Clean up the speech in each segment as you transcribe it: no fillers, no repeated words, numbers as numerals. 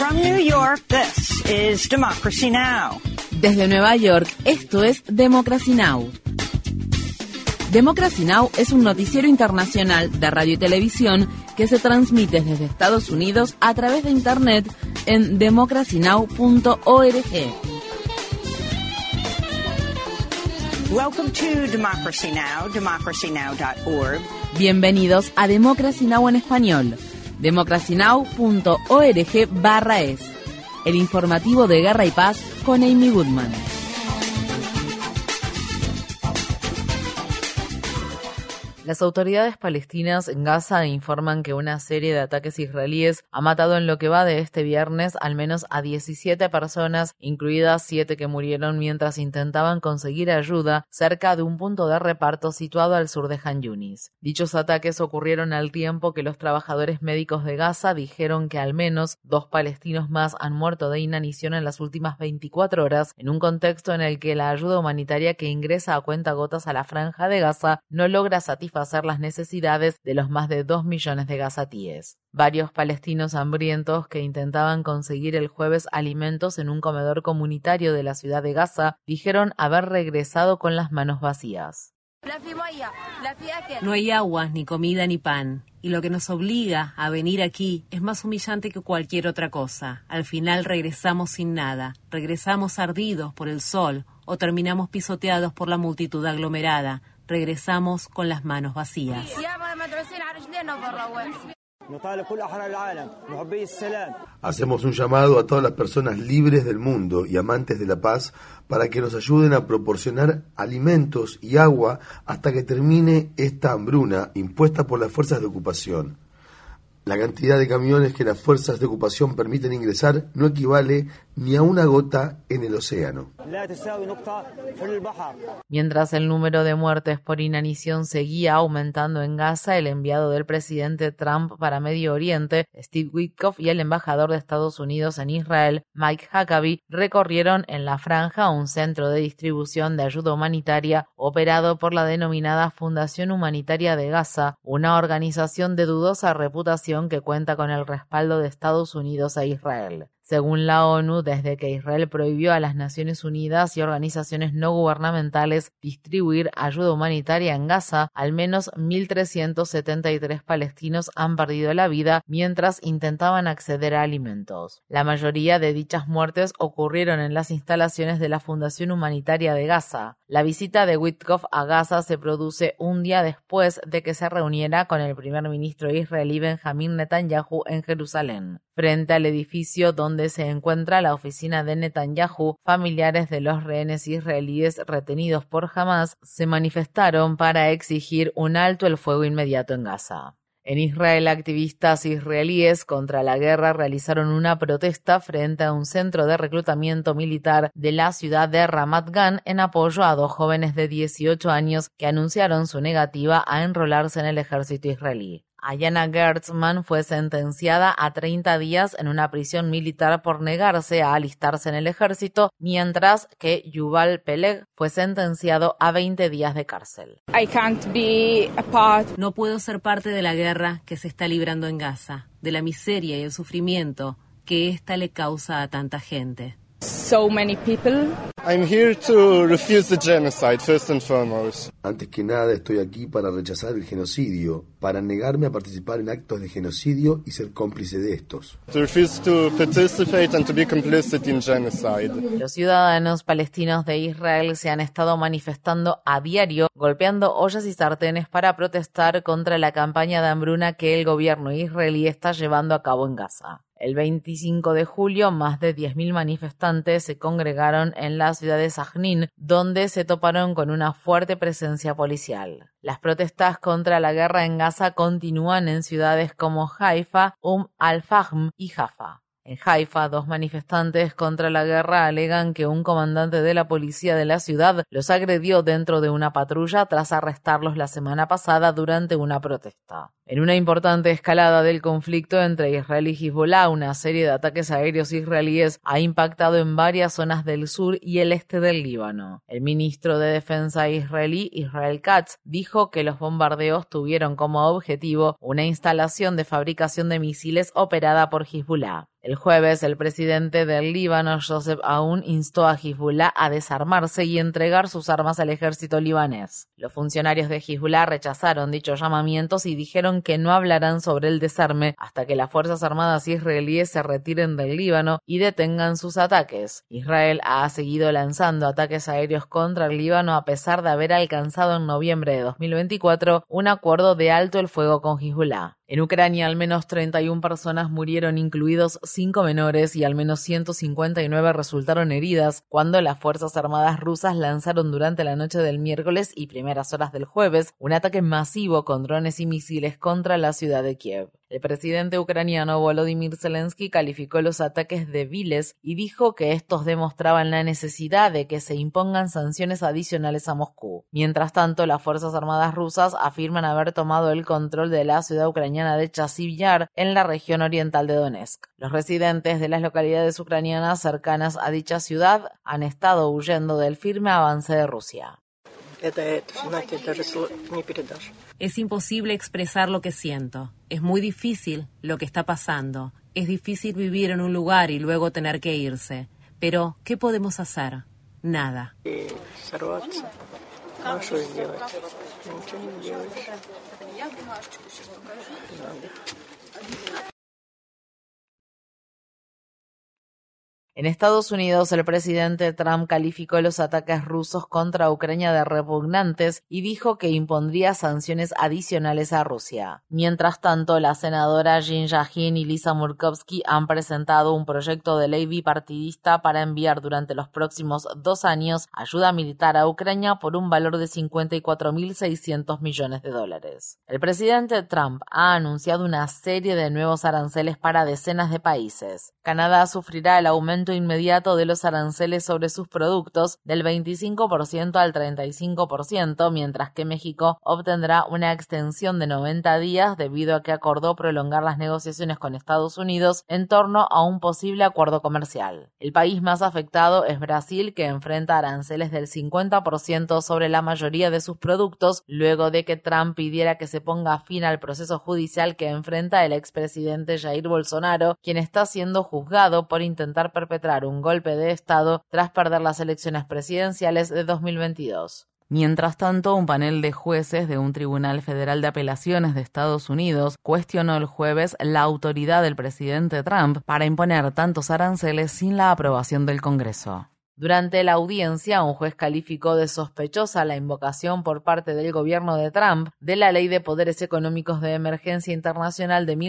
From New York, this is Democracy Now! Desde Nueva York, esto es Democracy Now! Democracy Now! Es un noticiero internacional de radio y televisión que se transmite desde Estados Unidos a través de Internet en democracynow.org. Welcome to Democracy Now!, democracynow.org. Bienvenidos a Democracy Now! En español, democracynow.org/es. El informativo de Guerra y Paz con Amy Goodman. Las autoridades palestinas en Gaza informan que una serie de ataques israelíes ha matado en lo que va de este viernes al menos a 17 personas, incluidas 7 que murieron mientras intentaban conseguir ayuda cerca de un punto de reparto situado al sur de Han Yunis. Dichos ataques ocurrieron al tiempo que los trabajadores médicos de Gaza dijeron que al menos 2 palestinos más han muerto de inanición en las últimas 24 horas, en un contexto en el que la ayuda humanitaria que ingresa a cuentagotas a la franja de Gaza no logra satisfacer las necesidades de los más de 2 millones de gazatíes. Varios palestinos hambrientos que intentaban conseguir el jueves alimentos en un comedor comunitario de la ciudad de Gaza dijeron haber regresado con las manos vacías. No hay agua, ni comida, ni pan. Y lo que nos obliga a venir aquí es más humillante que cualquier otra cosa. Al final regresamos sin nada. Regresamos ardidos por el sol o terminamos pisoteados por la multitud aglomerada. Regresamos con las manos vacías. Hacemos un llamado a todas las personas libres del mundo y amantes de la paz para que nos ayuden a proporcionar alimentos y agua hasta que termine esta hambruna impuesta por las fuerzas de ocupación. La cantidad de camiones que las fuerzas de ocupación permiten ingresar no equivale ni a una gota en el océano. Mientras el número de muertes por inanición seguía aumentando en Gaza, el enviado del presidente Trump para Medio Oriente, Steve Witkoff, y el embajador de Estados Unidos en Israel, Mike Huckabee, recorrieron en la franja un centro de distribución de ayuda humanitaria operado por la denominada Fundación Humanitaria de Gaza, una organización de dudosa reputación que cuenta con el respaldo de Estados Unidos e Israel. Según la ONU, desde que Israel prohibió a las Naciones Unidas y organizaciones no gubernamentales distribuir ayuda humanitaria en Gaza, al menos 1.373 palestinos han perdido la vida mientras intentaban acceder a alimentos. La mayoría de dichas muertes ocurrieron en las instalaciones de la Fundación Humanitaria de Gaza. La visita de Witkoff a Gaza se produce un día después de que se reuniera con el primer ministro israelí Benjamín Netanyahu en Jerusalén. Frente al edificio donde se encuentra la oficina de Netanyahu, familiares de los rehenes israelíes retenidos por Hamás se manifestaron para exigir un alto el fuego inmediato en Gaza. En Israel, activistas israelíes contra la guerra realizaron una protesta frente a un centro de reclutamiento militar de la ciudad de Ramat Gan en apoyo a 2 jóvenes de 18 años que anunciaron su negativa a enrolarse en el ejército israelí. Ayana Gertzman fue sentenciada a 30 días en una prisión militar por negarse a alistarse en el ejército, mientras que Yuval Peleg fue sentenciado a 20 días de cárcel. No puedo ser parte de la guerra que se está librando en Gaza, de la miseria y el sufrimiento que ésta le causa a tanta gente. I'm here to refuse the genocide, first and foremost. Antes que nada, estoy aquí para rechazar el genocidio, para negarme a participar en actos de genocidio y ser cómplice de estos. To refuse to participate and to be complicit in genocide. Los ciudadanos palestinos de Israel se han estado manifestando a diario, golpeando ollas y sartenes para protestar contra la campaña de hambruna que el gobierno israelí está llevando a cabo en Gaza. El 25 de julio, más de 10.000 manifestantes se congregaron en la ciudad de Sajnín, donde se toparon con una fuerte presencia policial. Las protestas contra la guerra en Gaza continúan en ciudades como Haifa, al-Fahm y Jaffa. En Haifa, 2 manifestantes contra la guerra alegan que un comandante de la policía de la ciudad los agredió dentro de una patrulla tras arrestarlos la semana pasada durante una protesta. En una importante escalada del conflicto entre Israel y Hezbollah, una serie de ataques aéreos israelíes ha impactado en varias zonas del sur y el este del Líbano. El ministro de Defensa israelí, Israel Katz, dijo que los bombardeos tuvieron como objetivo una instalación de fabricación de misiles operada por Hezbollah. El jueves, el presidente del Líbano, Joseph Aoun, instó a Hezbollah a desarmarse y entregar sus armas al ejército libanés. Los funcionarios de Hezbollah rechazaron dichos llamamientos y dijeron que no hablarán sobre el desarme hasta que las Fuerzas Armadas israelíes se retiren del Líbano y detengan sus ataques. Israel ha seguido lanzando ataques aéreos contra el Líbano a pesar de haber alcanzado en noviembre de 2024 un acuerdo de alto el fuego con Hezbollah. En Ucrania, al menos 31 personas murieron, incluidos 5 menores, y al menos 159 resultaron heridas cuando las Fuerzas Armadas rusas lanzaron durante la noche del miércoles y primeras horas del jueves un ataque masivo con drones y misiles contra la ciudad de Kiev. El presidente ucraniano Volodymyr Zelensky calificó los ataques de viles y dijo que estos demostraban la necesidad de que se impongan sanciones adicionales a Moscú. Mientras tanto, las Fuerzas Armadas rusas afirman haber tomado el control de la ciudad ucraniana de Chasiv Yar en la región oriental de Donetsk. Los residentes de las localidades ucranianas cercanas a dicha ciudad han estado huyendo del firme avance de Rusia. Es imposible expresar lo que siento. Es muy difícil lo que está pasando. Es difícil vivir en un lugar y luego tener que irse. Pero, ¿qué podemos hacer? Nada. En Estados Unidos, el presidente Trump calificó los ataques rusos contra Ucrania de repugnantes y dijo que impondría sanciones adicionales a Rusia. Mientras tanto, la senadora Jeanne Shaheen y Lisa Murkowski han presentado un proyecto de ley bipartidista para enviar durante los próximos 2 años ayuda militar a Ucrania por un valor de $54.600 millones. El presidente Trump ha anunciado una serie de nuevos aranceles para decenas de países. Canadá sufrirá el aumento inmediato de los aranceles sobre sus productos del 25% al 35%, mientras que México obtendrá una extensión de 90 días debido a que acordó prolongar las negociaciones con Estados Unidos en torno a un posible acuerdo comercial. El país más afectado es Brasil, que enfrenta aranceles del 50% sobre la mayoría de sus productos, luego de que Trump pidiera que se ponga fin al proceso judicial que enfrenta el expresidente Jair Bolsonaro, quien está siendo juzgado por intentar perpetrar un golpe de Estado tras perder las elecciones presidenciales de 2022. Mientras tanto, un panel de jueces de un tribunal federal de apelaciones de Estados Unidos cuestionó el jueves la autoridad del presidente Trump para imponer tantos aranceles sin la aprobación del Congreso. Durante la audiencia, un juez calificó de sospechosa la invocación por parte del gobierno de Trump de la Ley de Poderes Económicos de Emergencia Internacional de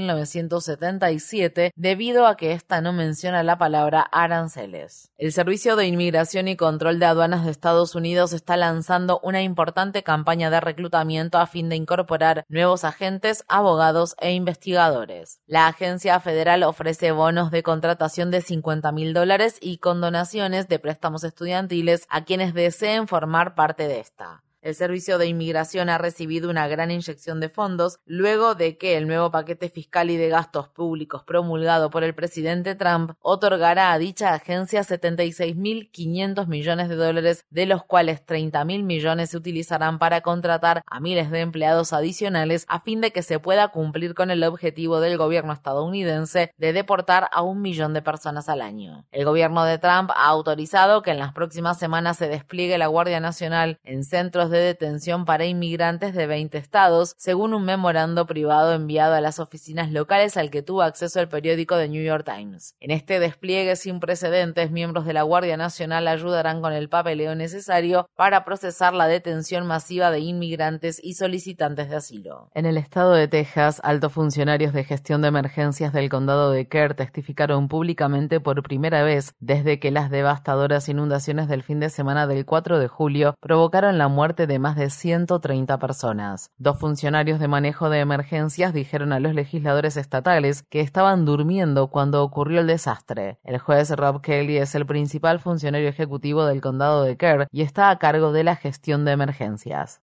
1977 debido a que ésta no menciona la palabra aranceles. El Servicio de Inmigración y Control de Aduanas de Estados Unidos está lanzando una importante campaña de reclutamiento a fin de incorporar nuevos agentes, abogados e investigadores. La agencia federal ofrece bonos de contratación de $50.000 y condonaciones de préstamos estudiantiles a quienes deseen formar parte de esta. El Servicio de Inmigración ha recibido una gran inyección de fondos luego de que el nuevo paquete fiscal y de gastos públicos promulgado por el presidente Trump otorgará a dicha agencia $76.500 millones, de los cuales $30.000 millones se utilizarán para contratar a miles de empleados adicionales a fin de que se pueda cumplir con el objetivo del gobierno estadounidense de deportar a 1 millón de personas al año. El gobierno de Trump ha autorizado que en las próximas semanas se despliegue la Guardia Nacional en centros de detención para inmigrantes de 20 estados, según un memorando privado enviado a las oficinas locales al que tuvo acceso el periódico The New York Times. En este despliegue sin precedentes, miembros de la Guardia Nacional ayudarán con el papeleo necesario para procesar la detención masiva de inmigrantes y solicitantes de asilo. En el estado de Texas, altos funcionarios de gestión de emergencias del condado de Kerr testificaron públicamente por primera vez desde que las devastadoras inundaciones del fin de semana del 4 de julio provocaron la muerte de más de 130 personas. 2 funcionarios de manejo de emergencias dijeron a los legisladores estatales que estaban durmiendo cuando ocurrió el desastre. El juez Rob Kelly es el principal funcionario ejecutivo del condado de Kerr y está a cargo de la gestión de emergencias.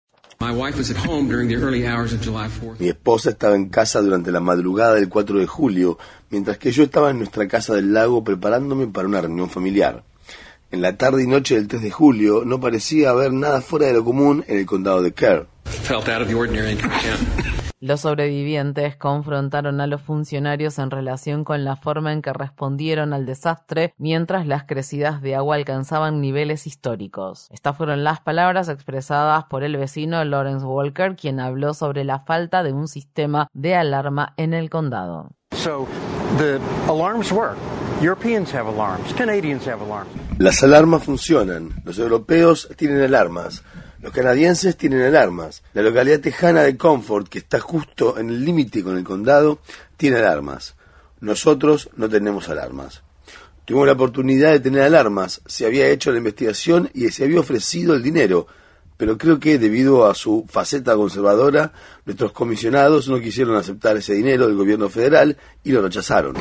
Mi esposa estaba en casa durante la madrugada del 4 de julio, mientras que yo estaba en nuestra casa del lago preparándome para una reunión familiar. En la tarde y noche del 3 de julio no parecía haber nada fuera de lo común en el condado de Kerr. Los sobrevivientes confrontaron a los funcionarios en relación con la forma en que respondieron al desastre mientras las crecidas de agua alcanzaban niveles históricos. Estas fueron las palabras expresadas por el vecino Lawrence Walker, quien habló sobre la falta de un sistema de alarma en el condado. Las alarmas funcionan. Los europeos tienen alarmas. Los canadienses tienen alarmas. La localidad tejana de Comfort, que está justo en el límite con el condado, tiene alarmas. Nosotros no tenemos alarmas. Tuvimos la oportunidad de tener alarmas, se había hecho la investigación y se había ofrecido el dinero, pero creo que debido a su faceta conservadora, nuestros comisionados no quisieron aceptar ese dinero del gobierno federal y lo rechazaron.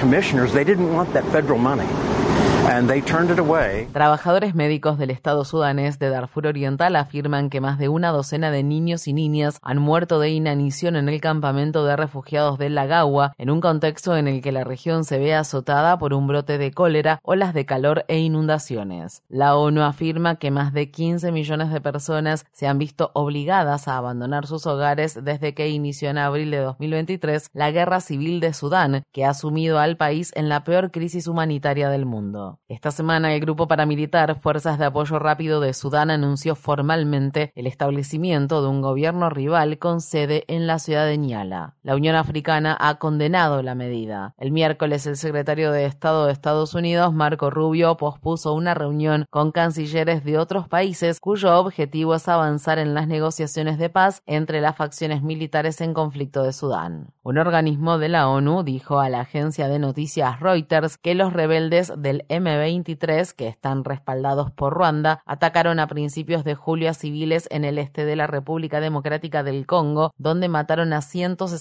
Trabajadores médicos del estado sudanés de Darfur Oriental afirman que más de una docena de niños y niñas han muerto de inanición en el campamento de refugiados de Lagawa, en un contexto en el que la región se ve azotada por un brote de cólera, olas de calor e inundaciones. La ONU afirma que más de 15 millones de personas se han visto obligadas a abandonar sus hogares desde que inició en abril de 2023 la guerra civil de Sudán, que ha sumido al país en la peor crisis humanitaria del mundo. Esta semana, el grupo paramilitar Fuerzas de Apoyo Rápido de Sudán anunció formalmente el establecimiento de un gobierno rival con sede en la ciudad de Nyala. La Unión Africana ha condenado la medida. El miércoles, el secretario de Estado de Estados Unidos, Marco Rubio, pospuso una reunión con cancilleres de otros países cuyo objetivo es avanzar en las negociaciones de paz entre las facciones militares en conflicto de Sudán. Un organismo de la ONU dijo a la agencia de noticias Reuters que los rebeldes del M23, que están respaldados por Ruanda, atacaron a principios de julio a civiles en el este de la República Democrática del Congo, donde mataron a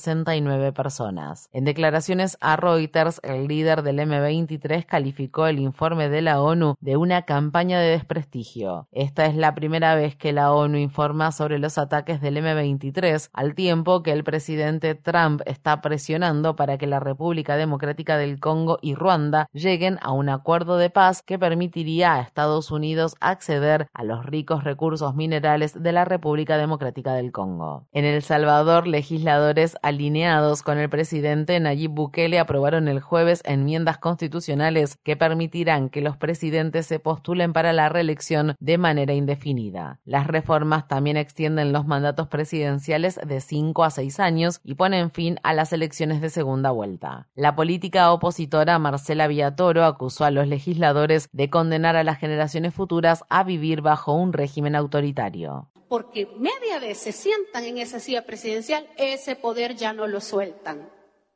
169 personas. En declaraciones a Reuters, el líder del M23 calificó el informe de la ONU de una campaña de desprestigio. Esta es la primera vez que la ONU informa sobre los ataques del M23, al tiempo que el presidente Trump está presionando para que la República Democrática del Congo y Ruanda lleguen a un acuerdo de paz que permitiría a Estados Unidos acceder a los ricos recursos minerales de la República Democrática del Congo. En El Salvador, legisladores alineados con el presidente Nayib Bukele aprobaron el jueves enmiendas constitucionales que permitirán que los presidentes se postulen para la reelección de manera indefinida. Las reformas también extienden los mandatos presidenciales de 5 a 6 años y ponen fin a las elecciones de segunda vuelta. La política opositora Marcela Villatoro acusó a los legisladores de condenar a las generaciones futuras a vivir bajo un régimen autoritario. Porque media vez se sientan en esa silla presidencial, ese poder ya no lo sueltan.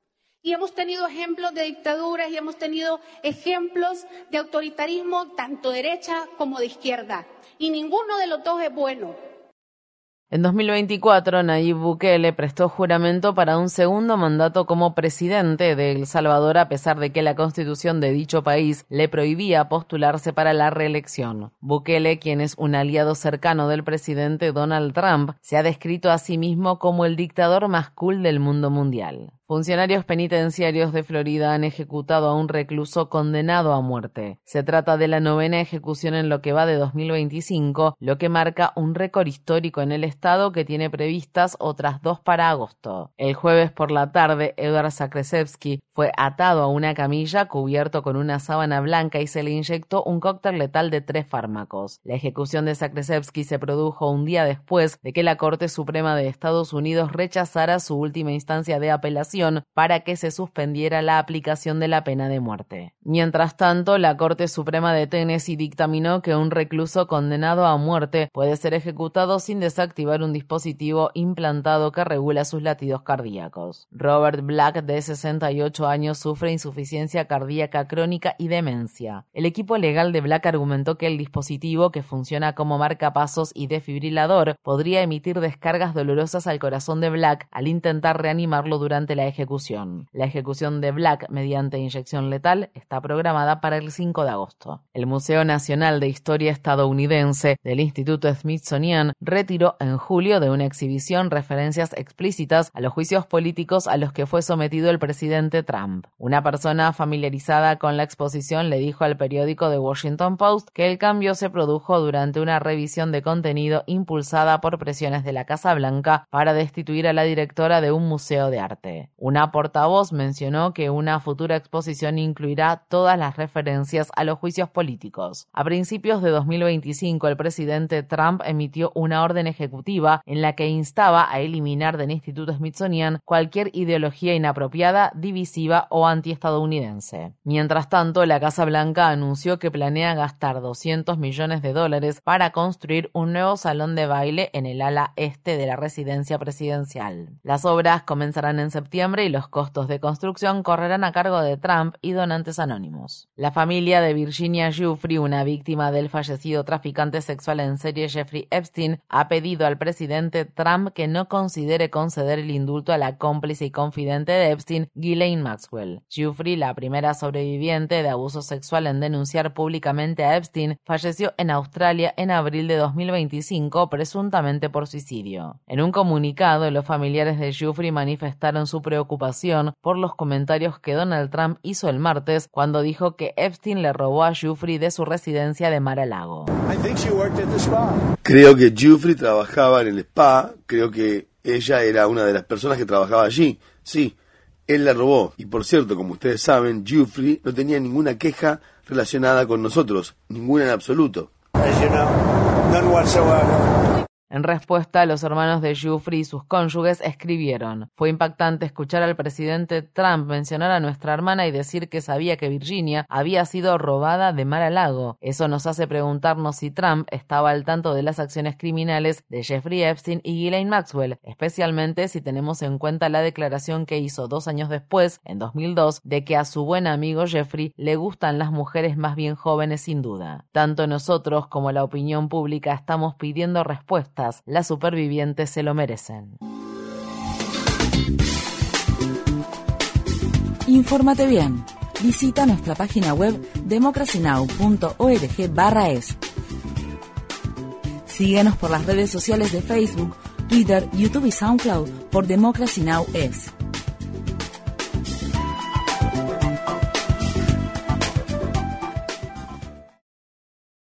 Y hemos tenido ejemplos de dictaduras y hemos tenido ejemplos de autoritarismo tanto derecha como de izquierda. Y ninguno de los dos es bueno. En 2024, Nayib Bukele prestó juramento para un segundo mandato como presidente de El Salvador, a pesar de que la constitución de dicho país le prohibía postularse para la reelección. Bukele, quien es un aliado cercano del presidente Donald Trump, se ha descrito a sí mismo como el dictador más cool del mundo mundial. Funcionarios penitenciarios de Florida han ejecutado a un recluso condenado a muerte. Se trata de la 9ª ejecución en lo que va de 2025, lo que marca un récord histórico en el estado, que tiene previstas otras 2 para agosto. El jueves por la tarde, Edward Zakrzewski fue atado a una camilla, cubierto con una sábana blanca, y se le inyectó un cóctel letal de 3 fármacos. La ejecución de Zakrzewski se produjo un día después de que la Corte Suprema de Estados Unidos rechazara su última instancia de apelación para que se suspendiera la aplicación de la pena de muerte. Mientras tanto, la Corte Suprema de Tennessee dictaminó que un recluso condenado a muerte puede ser ejecutado sin desactivar un dispositivo implantado que regula sus latidos cardíacos. Robert Black, de 68 años, sufre insuficiencia cardíaca crónica y demencia. El equipo legal de Black argumentó que el dispositivo, que funciona como marcapasos y desfibrilador, podría emitir descargas dolorosas al corazón de Black al intentar reanimarlo durante la ejecución. La ejecución de Black mediante inyección letal está programada para el 5 de agosto. El Museo Nacional de Historia Estadounidense del Instituto Smithsonian retiró en julio de una exhibición referencias explícitas a los juicios políticos a los que fue sometido el presidente Trump. Una persona familiarizada con la exposición le dijo al periódico The Washington Post que el cambio se produjo durante una revisión de contenido impulsada por presiones de la Casa Blanca para destituir a la directora de un museo de arte. Una portavoz mencionó que una futura exposición incluirá todas las referencias a los juicios políticos. A principios de 2025, el presidente Trump emitió una orden ejecutiva en la que instaba a eliminar del Instituto Smithsonian cualquier ideología inapropiada, divisiva o antiestadounidense. Mientras tanto, la Casa Blanca anunció que planea gastar $200 millones para construir un nuevo salón de baile en el ala este de la residencia presidencial. Las obras comenzarán en septiembre y los costos de construcción correrán a cargo de Trump y donantes anónimos. La familia de Virginia Giuffre, una víctima del fallecido traficante sexual en serie Jeffrey Epstein, ha pedido al presidente Trump que no considere conceder el indulto a la cómplice y confidente de Epstein, Ghislaine Maxwell. Giuffre, la primera sobreviviente de abuso sexual en denunciar públicamente a Epstein, falleció en Australia en abril de 2025, presuntamente por suicidio. En un comunicado, los familiares de Giuffre manifestaron su preocupación por los comentarios que Donald Trump hizo el martes cuando dijo que Epstein le robó a Giuffre de su residencia de Mar-a-Lago. Creo que Giuffre trabajaba en el spa, creo que ella era una de las personas que trabajaba allí. Sí, él la robó. Y por cierto, como ustedes saben, Giuffre no tenía ninguna queja relacionada con nosotros, ninguna en absoluto. En respuesta, los hermanos de Giuffre y sus cónyuges escribieron: fue impactante escuchar al presidente Trump mencionar a nuestra hermana y decir que sabía que Virginia había sido robada de Mar-a-Lago. Eso nos hace preguntarnos si Trump estaba al tanto de las acciones criminales de Jeffrey Epstein y Ghislaine Maxwell, especialmente si tenemos en cuenta la declaración que hizo 2 años después, en 2002, de que a su buen amigo Jeffrey le gustan las mujeres más bien jóvenes sin duda. Tanto nosotros como la opinión pública estamos pidiendo respuestas. Las supervivientes se lo merecen. Infórmate bien. Visita nuestra página web democracynow.org/es. Síguenos por las redes sociales de Facebook, Twitter, YouTube y SoundCloud por Democracy Now! Es.